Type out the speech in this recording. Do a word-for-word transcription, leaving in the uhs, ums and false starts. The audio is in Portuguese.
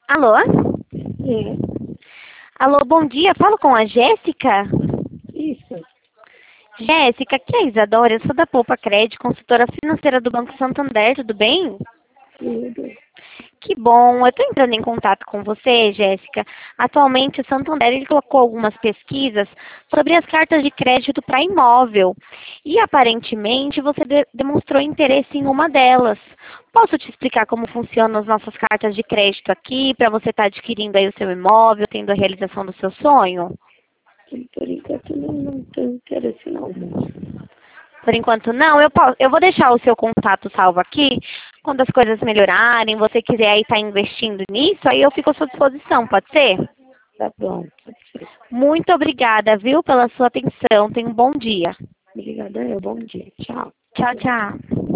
Alô? É, Alô, bom dia. Falo com a Jéssica. isso, Jéssica, aqui é a Isadora. Eu sou da Poupa Crédito, consultora financeira do Banco Santander. Tudo bem? tudo. Que bom. Eu estou entrando em contato com você, Jéssica. Atualmente, o Santander ele colocou algumas pesquisas sobre as cartas de crédito para imóvel. E, aparentemente, você de- demonstrou interesse em uma delas. Posso te explicar como funcionam as nossas cartas de crédito aqui, para você estar adquirindo aí o seu imóvel, tendo a realização do seu sonho? E por enquanto não, não tenho interesse não, moço. Por enquanto não, eu, posso, eu vou deixar o seu contato salvo aqui. Quando as coisas melhorarem, você quiser aí estar investindo nisso, aí eu fico à sua disposição, pode ser? Tá bom, pode ser. Muito obrigada, viu, pela sua atenção. Tenha um bom dia. Obrigada, eu. Bom dia. Tchau. Tchau, tchau.